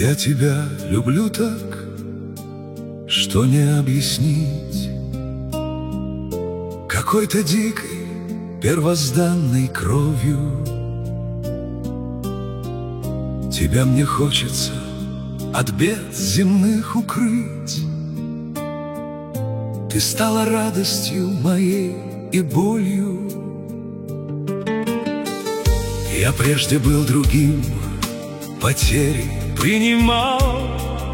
Я тебя люблю так, что не объяснить. Какой-то дикой, первозданной кровью тебя мне хочется от бед земных укрыть. Ты стала радостью моей и болью. Я прежде был другим, потери принимал,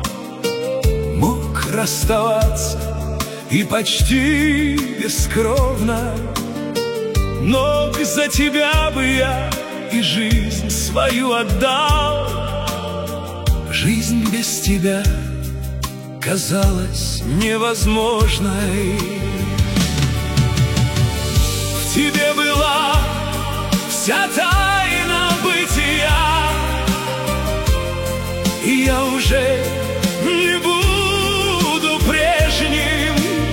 мог расставаться и почти бескровно, но за тебя бы я и жизнь свою отдал. Жизнь без тебя казалась невозможной. В тебе была вся тайна бытия, и я уже не буду прежним.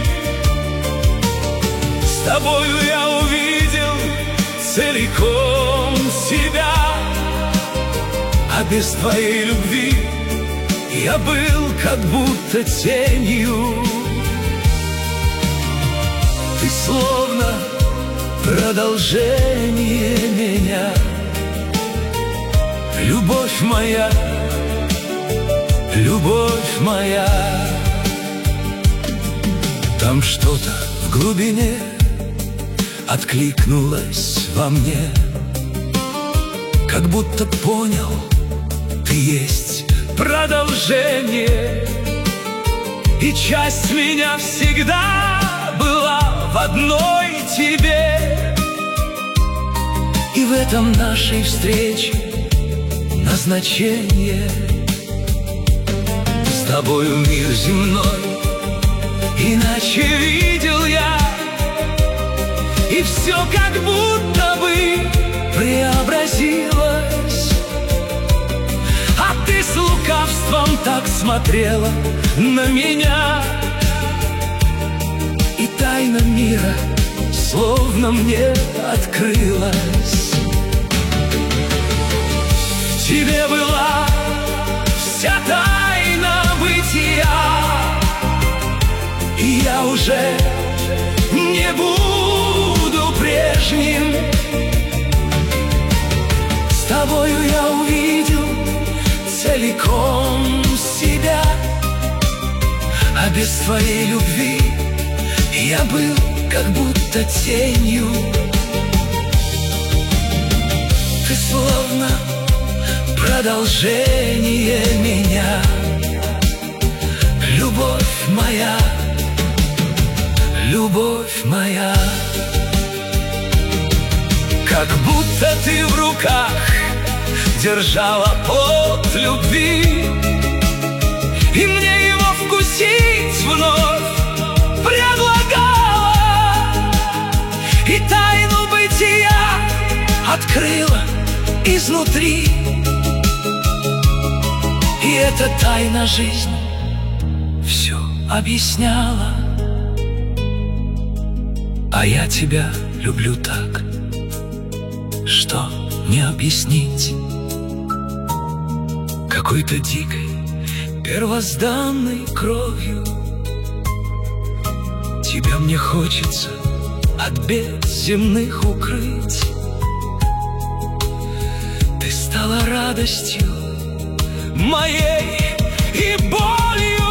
С тобою я увидел целиком себя, а без твоей любви я был как будто тенью. Ты словно продолжение меня, любовь моя, любовь моя. Там что-то в глубине откликнулось во мне, как будто понял, ты есть продолжение, и часть меня всегда была в одной тебе. И в этом нашей встрече назначение. С тобою мир земной иначе видел я, и все как будто бы преобразилось. А ты с лукавством так смотрела на меня, и тайна мира словно мне открылась. В тебе была вся тайна бытия, и я уже не буду прежним. С тобою я увидел целиком себя, а без твоей любви я был как будто тенью. Ты словно продолжение меня, любовь моя, любовь моя. Как будто ты в руках держала плод любви, и мне его вкусить вновь предлагала, и тайну бытия открыла изнутри. И эта тайна жизни все объясняла. А я тебя люблю так, что не объяснить. Какой-то дикой, первозданной кровью тебя мне хочется от бед земных укрыть. Ты стала радостью моей и болью.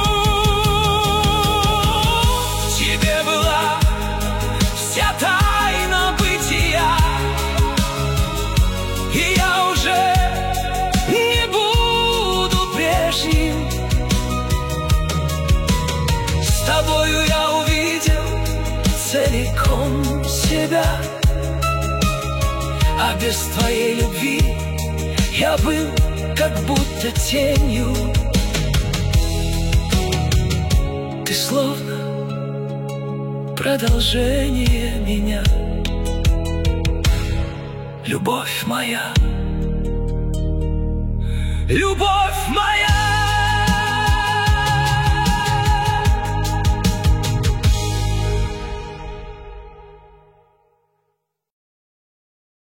В тебе была вся тайна бытия, и я уже не буду прежним. С тобою я увидел целиком себя, а без твоей любви я был как будто тенью. Ты словно продолжение меня, любовь моя, любовь моя.